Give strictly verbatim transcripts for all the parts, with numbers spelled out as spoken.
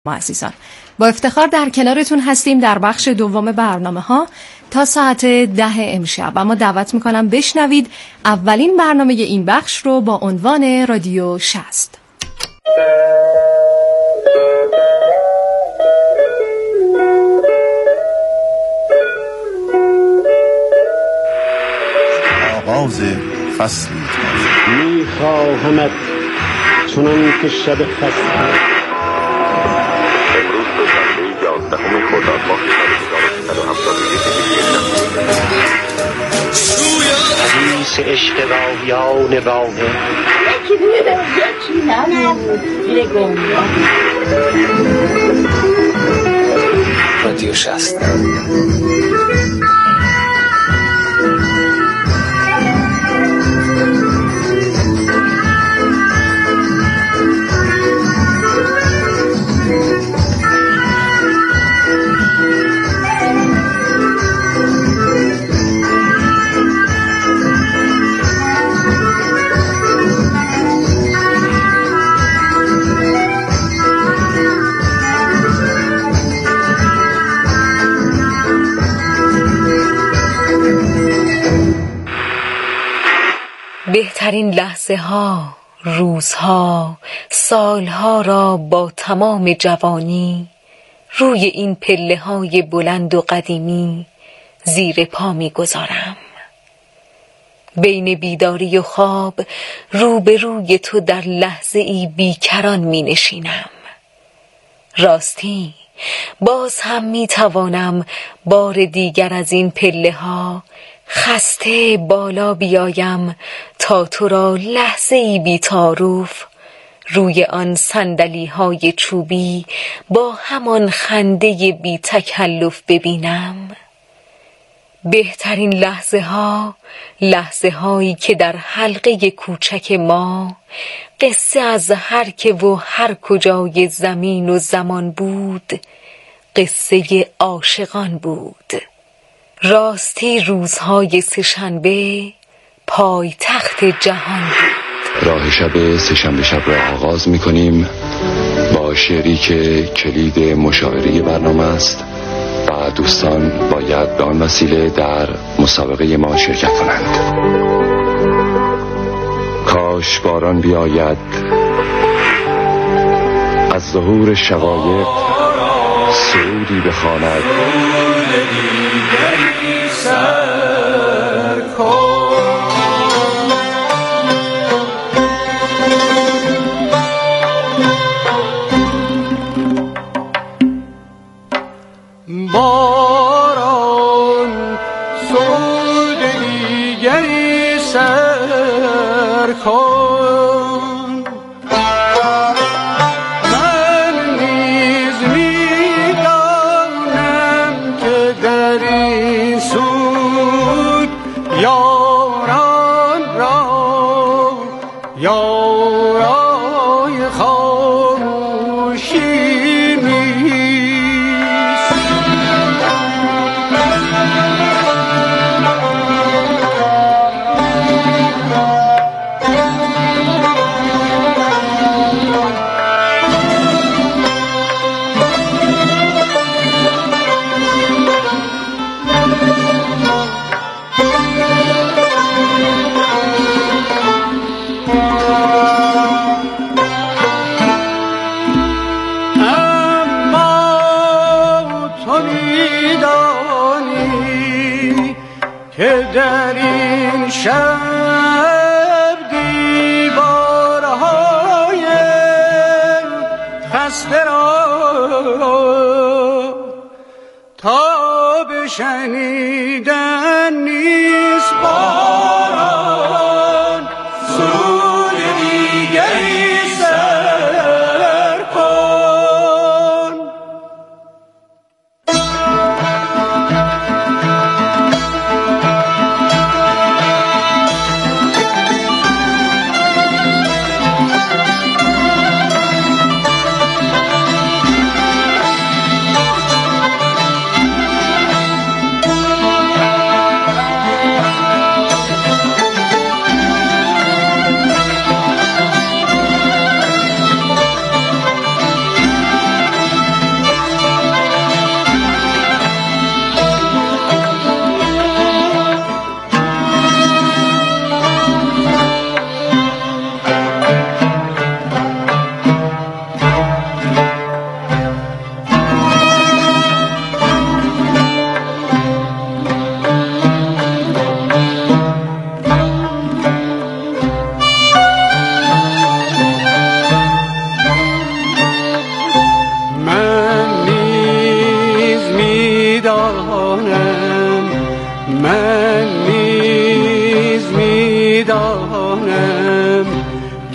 ما عزیزان با افتخار در کنارتون هستیم در بخش دوم برنامه ها تا ساعت ده امشب و ما دعوت میکنم بشنوید اولین برنامه این بخش رو با عنوان رادیو شصت. آغاز فصلی میخواهمت چنان که شب خسته دهم خرداد ماه هزار و سیصد و هفتاد و یک حدیث عشق راویان راهه یکی بیده یکی نبود بیده گمراه رادیو شصت. بهترین لحظه ها، روزها، سالها را با تمام جوانی روی این پله های بلند و قدیمی زیر پا می گذارم. بین بیداری و خواب روبروی تو در لحظه ای بیکران می نشینم. راستی باز هم می توانم بار دیگر از این پله ها خسته بالا بیایم تا تو را لحظه ای بی تعارف روی آن صندلی های چوبی با همان خنده بی تکلف ببینم. بهترین لحظه ها، لحظه هایی که در حلقه کوچک ما قصه از هر که و هر کجای زمین و زمان بود، قصه عاشقان بود. راستی روزهای سه‌شنبه پای تخت جهان بود. راه شب سه‌شنبه شب را آغاز می کنیم با شعری که کلید مشاعره برنامه است و دوستان باید به آن وسیله در مسابقه ما شرکت کنند. کاش باران بیاید از ظهور شقایق سرودی بخواند باران سرود دیگری سر کن. من نیز میدانم که در این سود یاران را یارای خاموشی در این شب دیوارهای خسته را تا بشنیدن نیست باران سرود دیگری سر کن.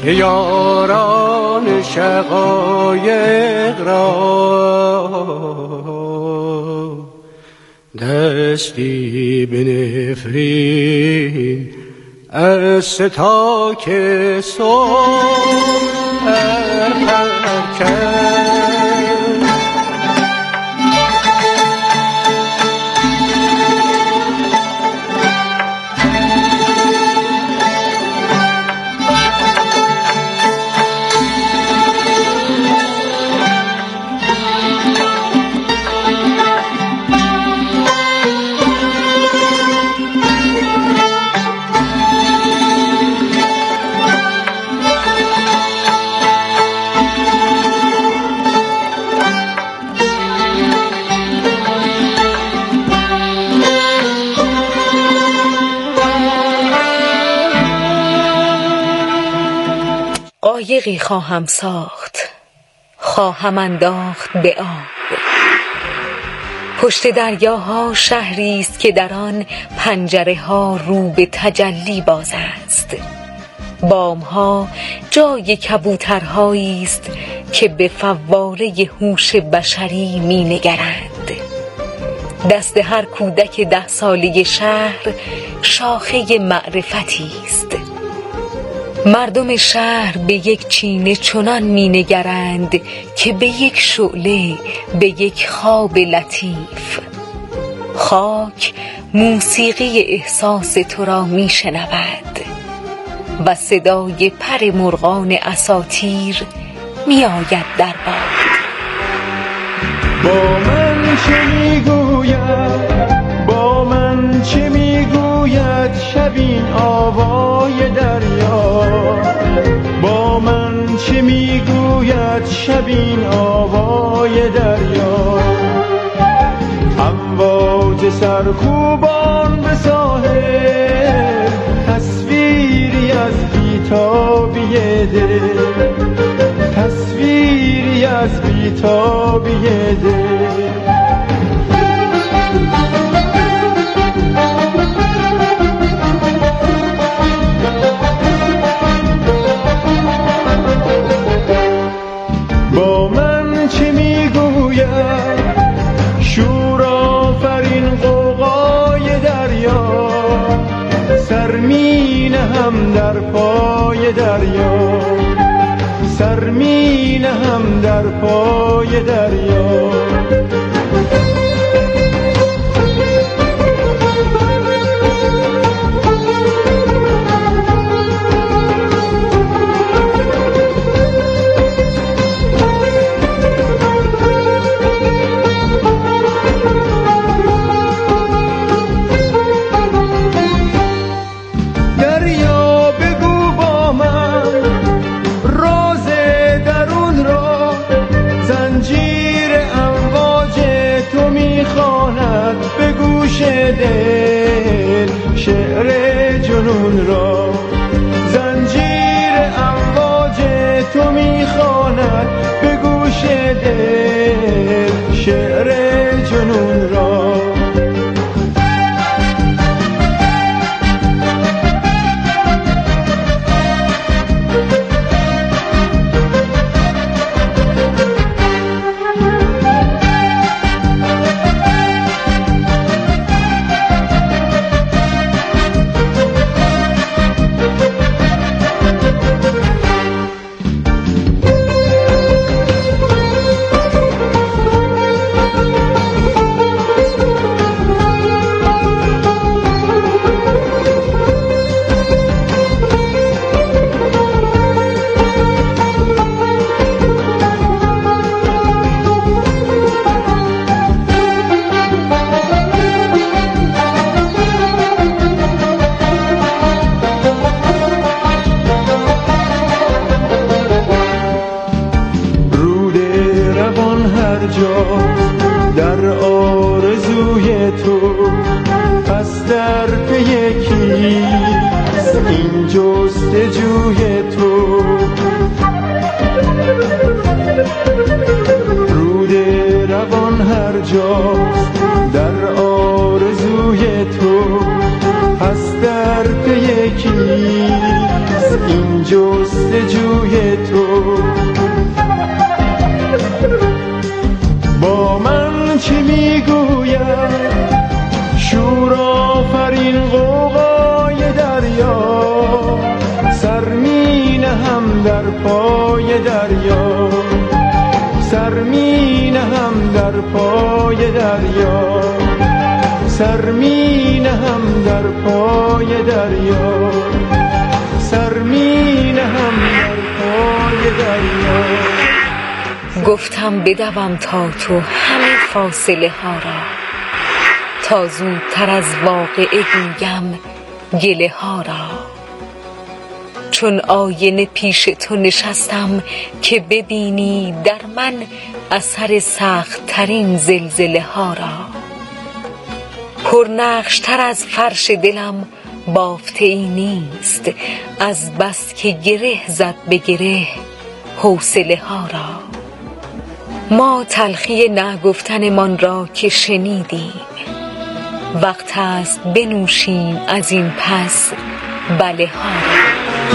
که یاران شقایق را دستی به نفرین از ستاک صبح کرد. قایقی خواهم ساخت، خواهم انداخت به آب. پشت دریاها شهری است که در آن پنجره ها رو به تجلی باز است. بام ها جای کبوترهایی است که به فواره هوش بشری می نگرند. دست هر کودک ده ساله شهر شاخه معرفتی است. مردم شهر به یک چینه چنان می نگرند که به یک شعله، به یک خواب لطیف. خاک موسیقی احساس تو را می شنود و صدای پر مرغان اساطیر می آید در باد. با من چه می گوید، با من چه می گوید شبین آوای دریا. با من چه می گوید شبین آوای دریا. امواج سرکوبان به ساحل، تصویری از بی‌تابی دل، تصویری از بی‌تابی دل. با من چه میگوید شور آفرین غوغای دریا. سر می نهم در پای دریا، سر می نهم در پای دریا. به گوش دل شعر جنون را، زنجیر امواج تو میخواند به گوش دل شعر جنون را. در آرزوی تو پس در پی کیست این جستجوی تو. رود روان هر جاست در آرزوی تو پس در پی کیست این جستجوی چی میگوید شور آفرین غوغای دریا سر می نهم در پای دریا سر می نهم در پای دریا سر می نهم در پای دریا سر می نهم در پای دریا. گفتم بدوم تا تو همه فاصله ها را تا زودتر از واقعه گویم گله ها را. چون آینه پیش تو نشستم که ببینی در من اثر سخت ترین زلزله ها را. پرنقشتر از فرش دلم بافته ای نیست از بس که گره زد به گره حوصله ها را. ما تلخی نگفتنمان را که شنیدیم وقت است بنوشیم از این پس بله ها را.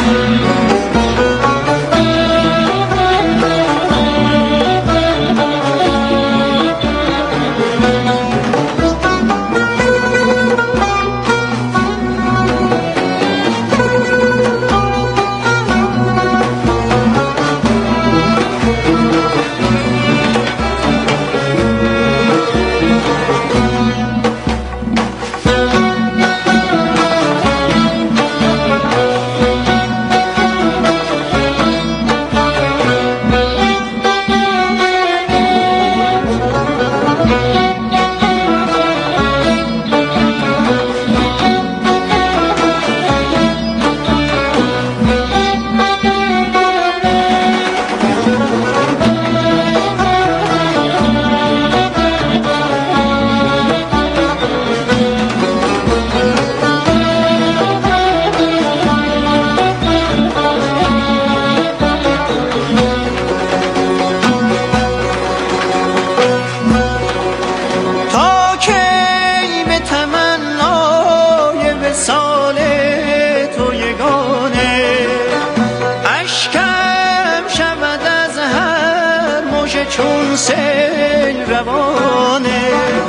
چون سیل روانه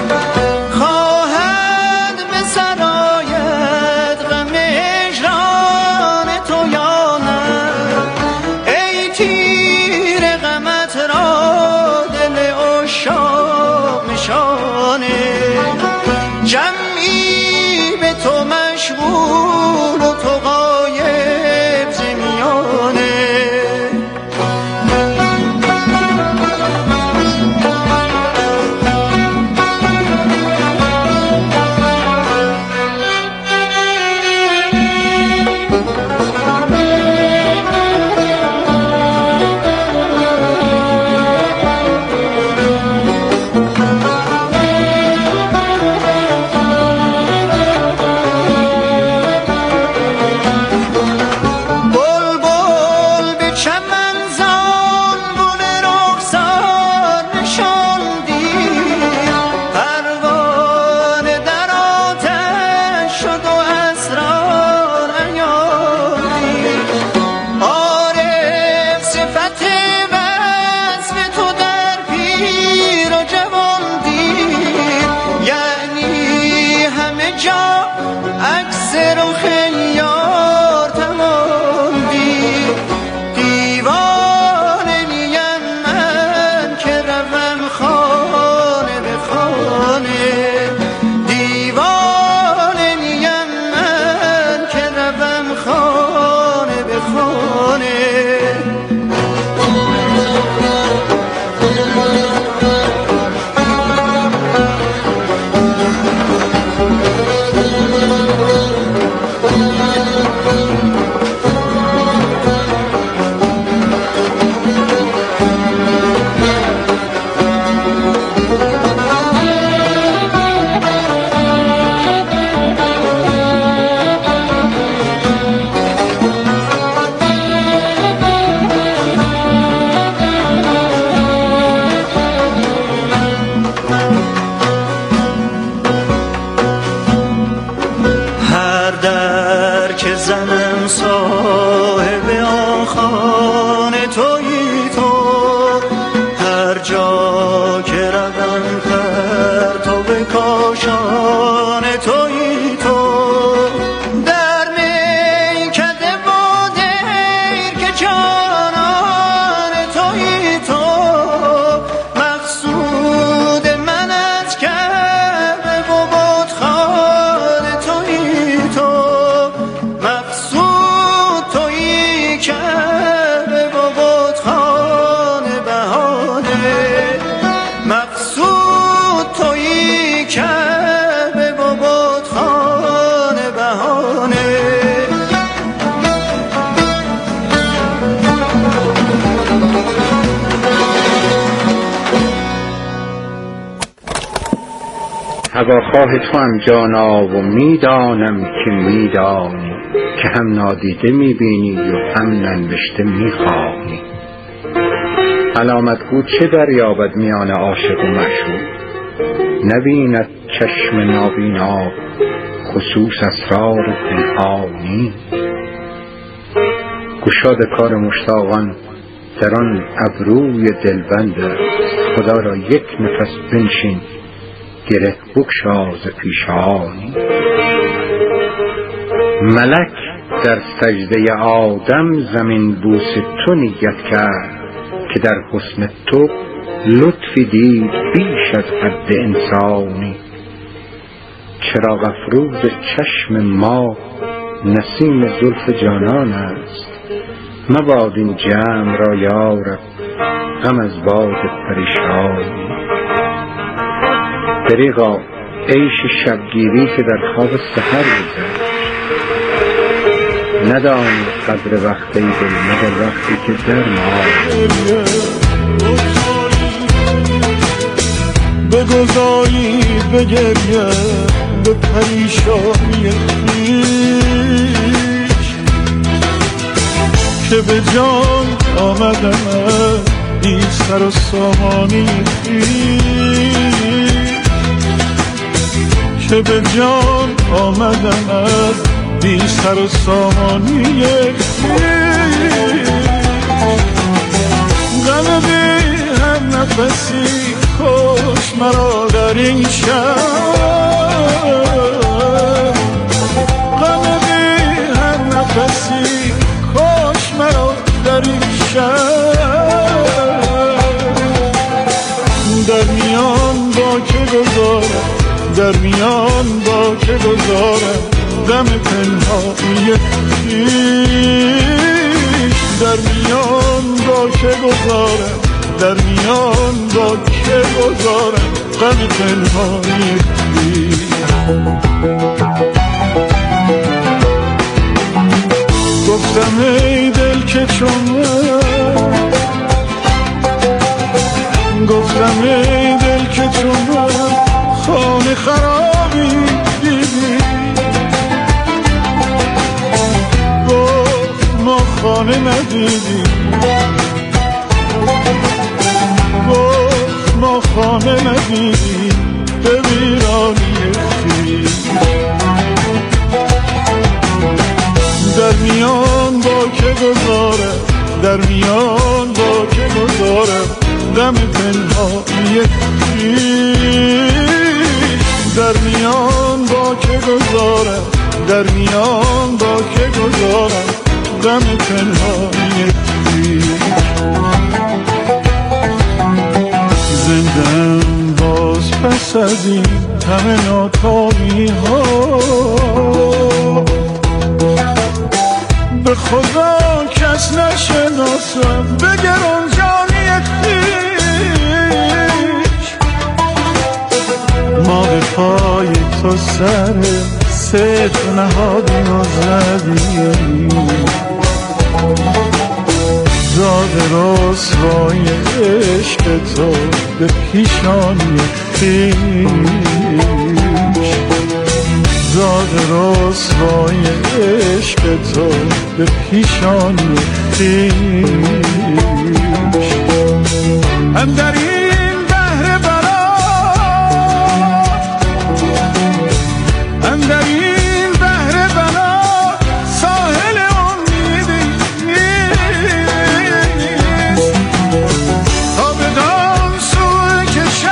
خواهد به سرایت غم هجران تو یا نه ای تیر غمت را دل عشاق نشانه جمعی به تو مشغول و تو غایب ز میانه هواخواه تو هم جانا و میدانم که میدانی که هم نادیده میبینی و هم ننوشته میخوانی. علامت گو چه دریابد میان عاشق و معشوق، نبیند چشم نابینا خصوص اسرار پنهانی. گشاد کار مشتاقان در آن ابروی دلبند است، خدا را یک نفس بنشین گره بگشا ز پیشانی. ملک در سجده آدم زمین بوس تو نیت کرد که در حسن تو لطفی دید بیش از حد انسانی. چراغ افروز چشم ما نسیم زلف جانان است، مباد این جمع را یارب غم از باد پریشانی. دریغا عیش شبگیری که در خواب سحر گذشت، ندانی قدر وقتی دل مگر وقتی که در ما. بگذاری بگریم به پریشانی خویش که به جان آمدم بی سر و سامانی خویش، که به جان آمدم بی سر و سامانی خویش. غم بی هم نفسی کش مرا در این شب، غم بی هم نفسی کش مرا در این شب. در میان با که گذارم، در میان با که گذارم غم پنهانی خویش. در میان با که گذارم، در میان با که گذارم غم پنهانی خویش. گفتم ای دل که چون من، گفتم ای دل که چون من خانه خرابی دیدی. گفت ما خانه ندیدی، گفت ما خانه ندیدی به ویرانی خویش. در میان با که گذارم، در میان با که گذارم غم پنهانی خویش. در میان با که گذارم، در میان با که گذارم غم پنهانی خویش. زندم باز پس از این همه ناکامی ها، به خدا کس نشناسم به گرانجانی خویش. ما به پای تو سر صدق نهادیم و زدیم، زاد رسوای عشق تو به پیشانی خویش. زاد رسوای عشق تو به پیشانی خویش. اندر این بحر بلا، اندر این بحر بلا ساحل امیدی نیست. تا بدان سوی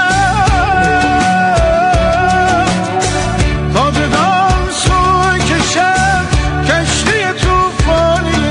کشم، تا بدان سوی کشم کشتی توفانی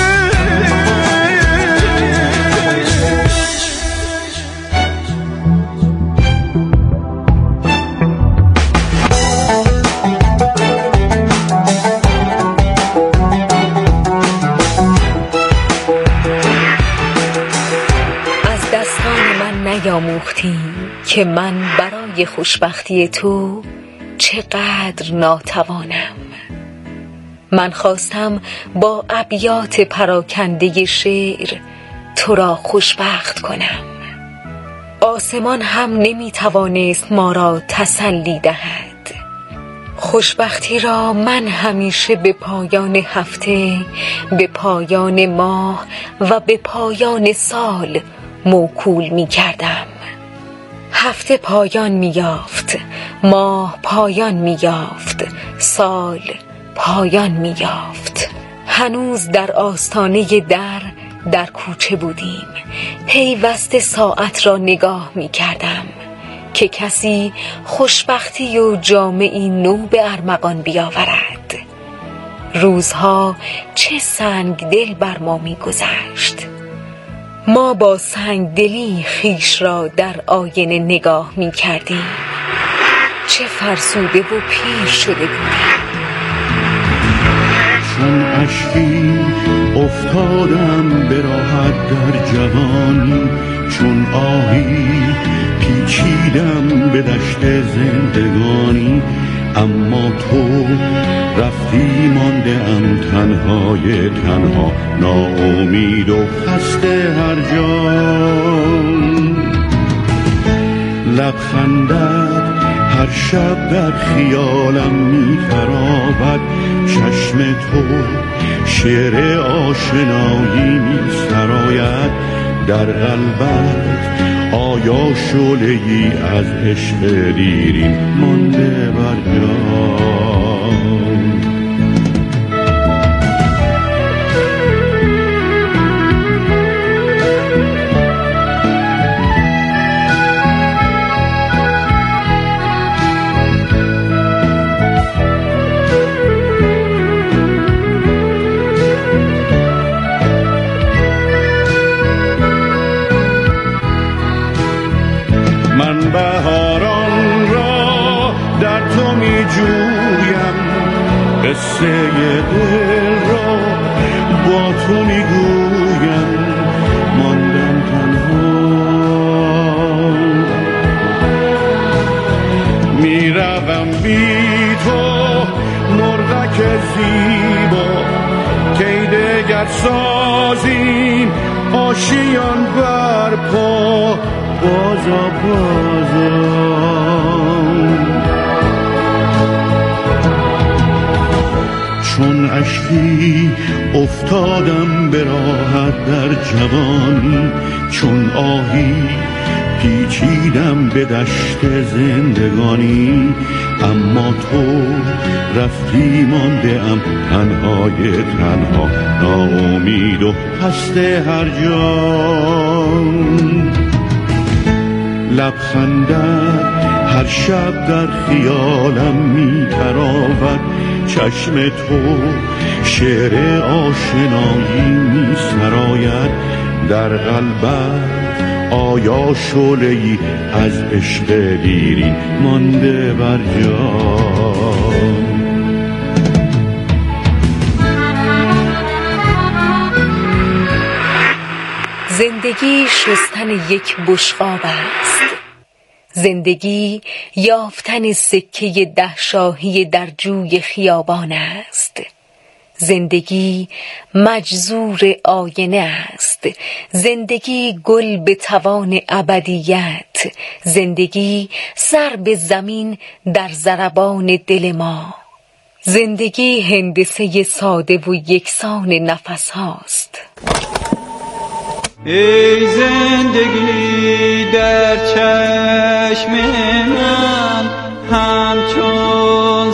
نیاموختی که من برای خوشبختی تو چقدر ناتوانم. من خواستم با ابیات پراکنده شعر تو را خوشبخت کنم. آسمان هم نمی توانست ما را تسلی دهد. خوشبختی را من همیشه به پایان هفته، به پایان ماه و به پایان سال موکول می کردم. هفته پایان می یافت، ماه پایان می یافت، سال پایان می یافت. هنوز در آستانه در در کوچه بودیم. پیوسته ساعت را نگاه می کردم که کسی خوشبختی و جامعی نو به ارمغان بیاورد. روزها چه سنگ دل بر ما می گذشت. ما با سنگ دلی خیش را در آینه نگاه می کردیم. چه فرسوده و پیر شده بودیم. چون اشکی افتادم به راحت در جوانی، چون آهی پیچیدم به دشت زندگانی. اما تو رفتی مانده ام تنهای تنها، ناامید و خسته هر جان. لبخندت هر شب در خیالم می‌خرابد، چشم تو شعر آشنایی می‌سراید. در قلبت آیا شعله‌ای از عشق دیرین مانده بر جان؟ من بهاران را در تو می جویم، قصه دل را با تو می گویم. ماندم تنها می روم بی تو، مرغک زیبا کی دگر سازیم آشیان برپا. بازا بازا چون اشکی افتادم به راحت در جوانی، چون آهی پیچیدم به دشت زندگانی. اما تو رفتی مانده ام تنهای تنها، ناامید و خسته هر جان. لبخندت هر شب در خیالم می‌تراود، چشم تو شعر آشنایی می‌سراید. در قلبت آیا شعله‌ای از عشق دیرین مانده بر جان؟ زندگی شستن یک بشقاب است. زندگی یافتن سکه ده شاهی در جوی خیابان است. زندگی مجذور آینه است. زندگی گل به توان ابدیت. زندگی سر به زمین در ضربان دل ما. زندگی هندسه ساده و یکسان نفس هاست. ای زندگی در چشم من همچون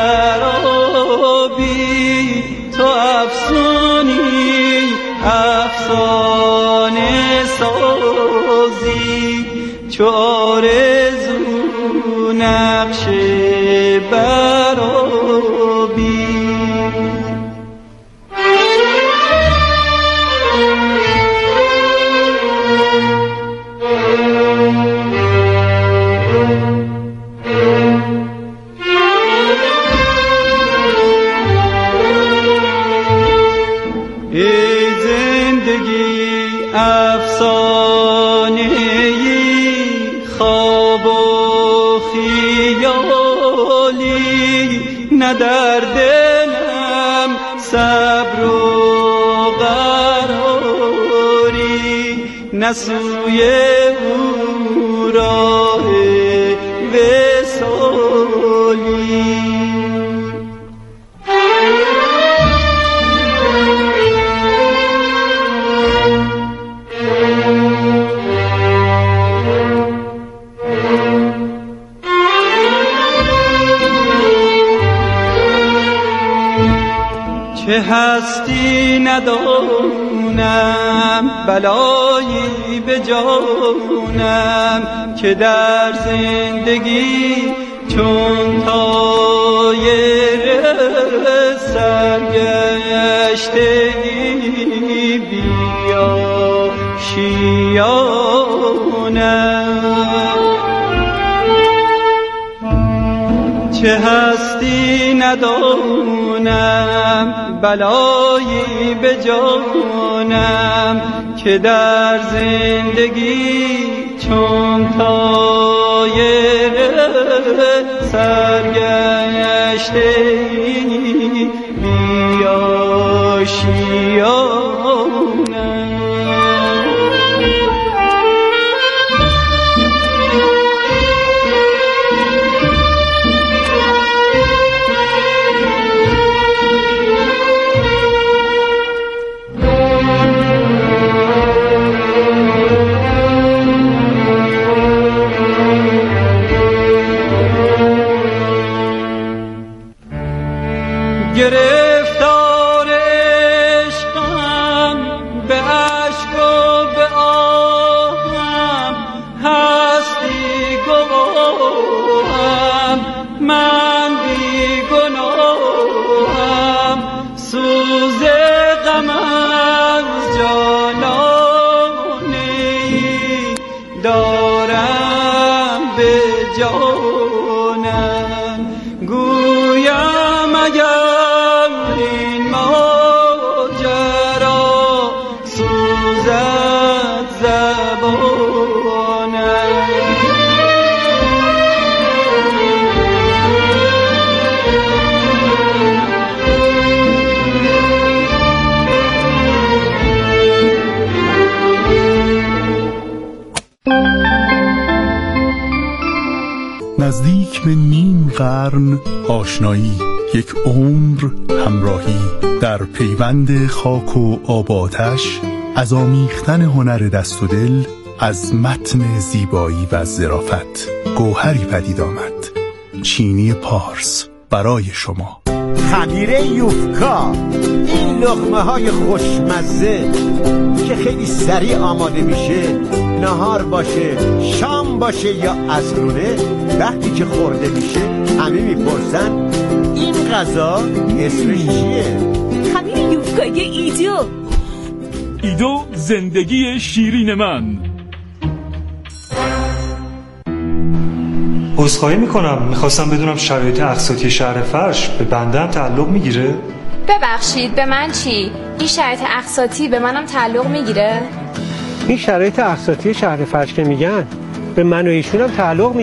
سرابی، تو افسانی افسانه سازی، چو آرزو نقش برابی. نه در دلم صبر و قراری، نه سوی او راه وصالی. چه هستی ندانم بلایی به جانم که در زندگی چون طایر سرگشتگی بیا شیانم. چه هستی ندانم بلایی به جانم که در زندگی چون طایر سرگشتگی بیا شیانم. گرفتار عشقم به عشق و به آهم هستی گواهم من بی گناهم سوز غم از جانانه دارم به جانم. گویم اگر نزدیک به نیم قرن آشنایی، یک عمر همراهی، در پیوند خاک و آب و آتش، از آمیختن هنر دست و دل، از متن زیبایی و ظرافت گوهری پدید آمد. چینی پارس برای شما. خمیر یوفکا، این لقمه های خوشمزه که خیلی سریع آماده میشه، نهار باشه، شام باشه یا عصرونه، وقتی که خورده میشه همه میپرسن این غذا اسمش چیه؟ خمیر یوفکای ایدو. ایدو زندگی شیرین من. عذرخواهی میکنم، میخواستم بدونم شرایط اقساطی شهر فرش به بنده هم تعلق میگیره؟ ببخشید به من چی؟ این شرایط اقساطی به منم تعلق میگیره؟ این شرایط اقساطی شهر فرش که میگن به من و ایشون هم تعلق میگیره.